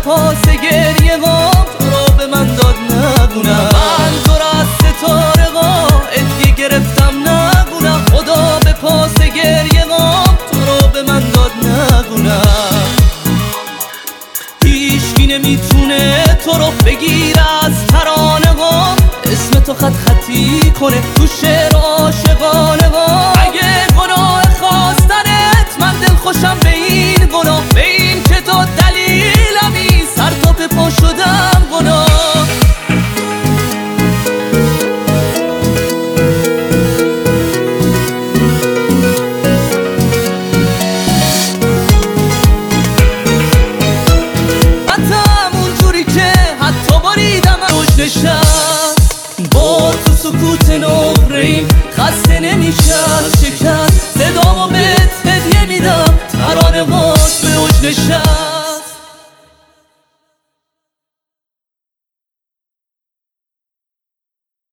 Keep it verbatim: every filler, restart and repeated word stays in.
پاس گریه ها تو رو به من داد نگونم. من تو را از ستاره ها ادیه گرفتم نگونم. خدا به پاس گریه ها تو رو به من داد نگونم. هیچکی نمیتونه تو رو بگیره از ترانه ها، اسم تو خط خطی کنه تو شعر عاشقانه ها.